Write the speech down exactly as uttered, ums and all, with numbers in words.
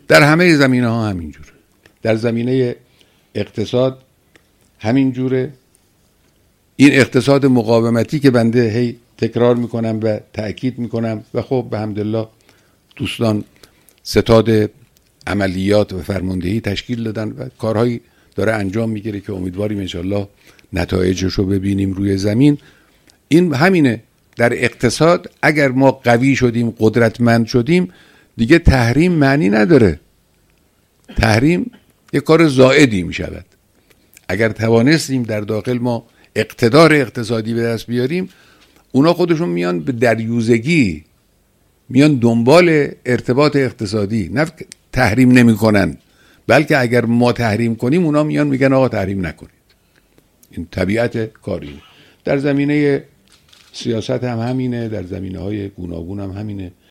در همه زمینه ها همین جوره. در زمینه اقتصاد همین جوره. این اقتصاد مقاومتی که بنده هی تکرار میکنم و تأکید میکنم و خب به حمدالله دوستان ستاد عملیات و فرماندهی تشکیل دادن و کارهایی داره انجام میگیره که امیدواریم انشالله نتایجش رو ببینیم روی زمین. این همینه. در اقتصاد اگر ما قوی شدیم، قدرتمند شدیم، دیگه تحریم معنی نداره. تحریم یک کار زائدی میشود. اگر توانستیم در داخل ما اقتدار اقتصادی به دست بیاریم، اونا خودشون میان به دریوزگی، میان دنبال ارتباط اقتصادی، نه تحریم نمی کنن، بلکه اگر ما تحریم کنیم اونا میان میگن آقا تحریم نکنید. این طبیعت کاری. در زمینه سیاست هم همینه، در زمینه های گوناگون هم همینه.